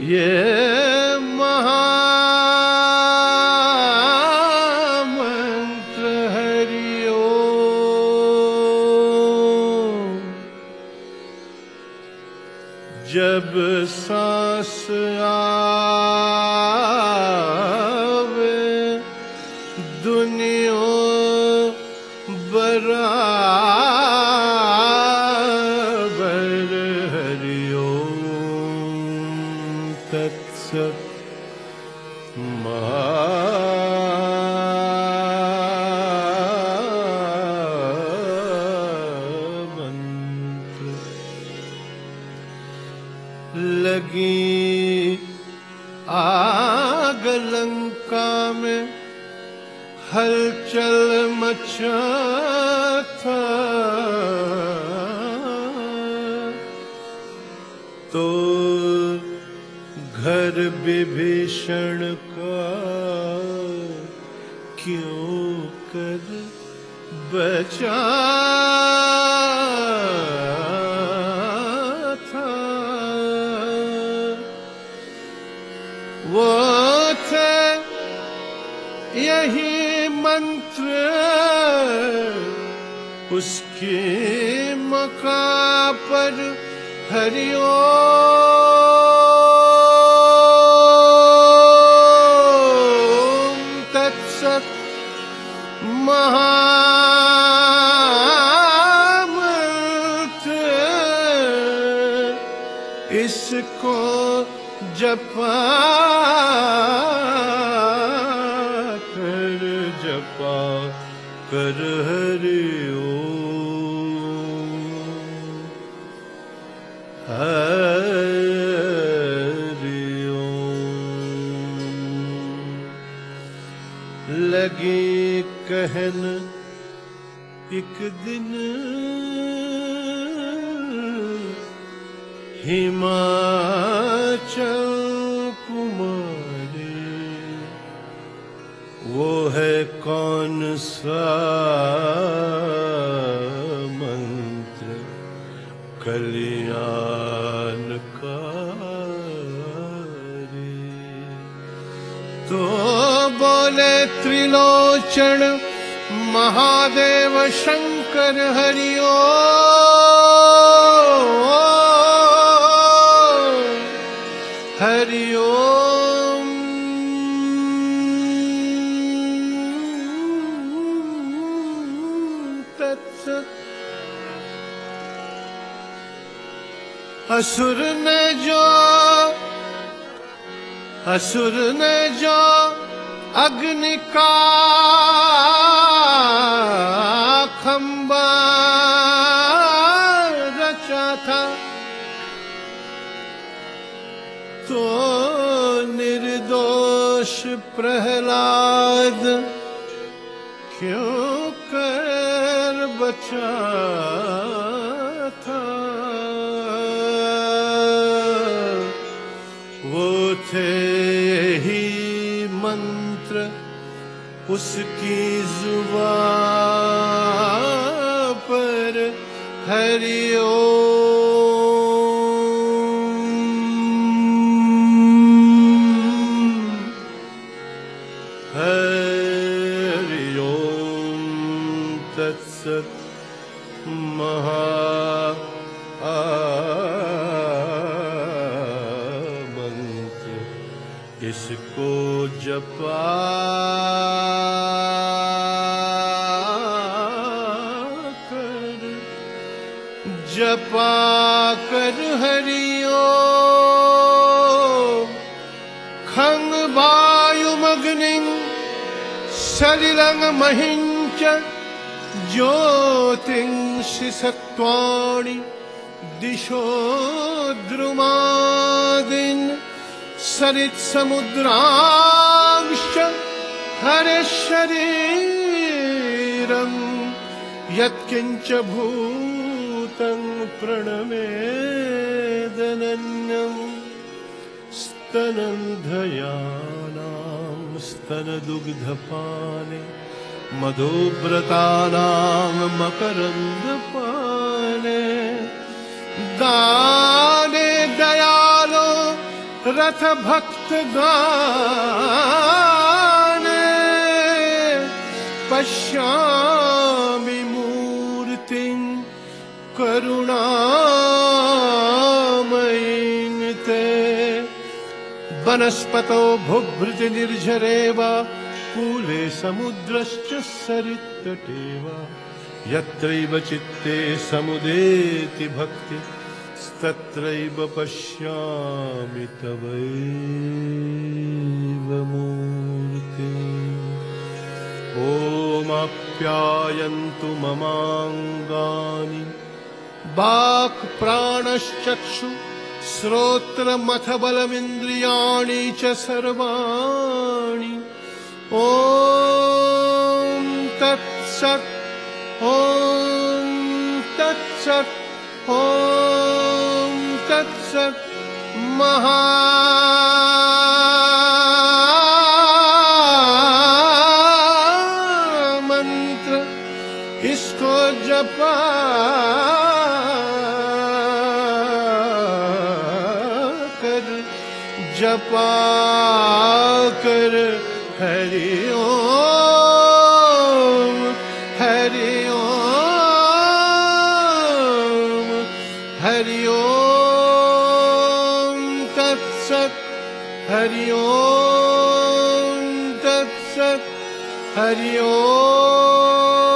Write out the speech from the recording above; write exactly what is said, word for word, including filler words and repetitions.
ये महामंत्र हरि ओम। जब सांस आवे दुनिया बराबर हरि ओम तत्सत। महामंत्र लगी आग लंका में हलचल मचा था, तो घर विभीषण का क्यों कर बचा था। वो थे यही मंत्र उसकी मका पर हरि ओम तत्सत। महामंत्र इसको जपा कर जपा कर हरि ओम हरि ओम। लगी कहन एक दिन हिमाचल कुमारी, वो है कौन सा मंत्र कल्याणकारी। तो बोले त्रिलोचन महादेव शंकर हरि ओम हरि ओम तत्सत। असुर ने जो असुर ने जो अग्नि का खंबा रचा था, तो निर्दोष प्रहलाद क्यों कर बचा था। वो थे ही मंत्र उसकी जुबान पर हरि ओम हरि ओम तत्सत। महामंत्र इसको जपा कर जपा कर हरि ओम खंग वायुमग्निं सलिलं महिंच ज्योतिंषि सत्वाणि दिशो द्रुमादीन् सरित् समुद्रांश्च हरे शरीरं यत्किंच भूतं प्रणमेदनन्यं स्तनन्धयानां स्तनदुग्धपाने मधुव्रतानां मकरन्दपाने दाने दयालो रथ भक्त गाने पश्यामि मूर्तिं करुणामयीं ते वनस्पतो भुभृति निर्झरे वा कूले समुद्रश्च सरित्तटे वा यत्रैव चित्ते समुदेति भक्ति तत्रैव पश्यामि तवैव मूर्तिम्। ओमाप्यायन्तु ममाङ्गानि वाक् प्राणश्चक्षु श्रोत्रमथ बलमिन्द्रियाणि च सर्वाणि। ॐ तत्सत् ॐ तत्सत् ॐ तत्सत्। महामंत्र इसको जपा कर जपा कर हरि ओम हरि ओम हरि ओम तत्सत् हरि ओम तत्सत् हरि ओम।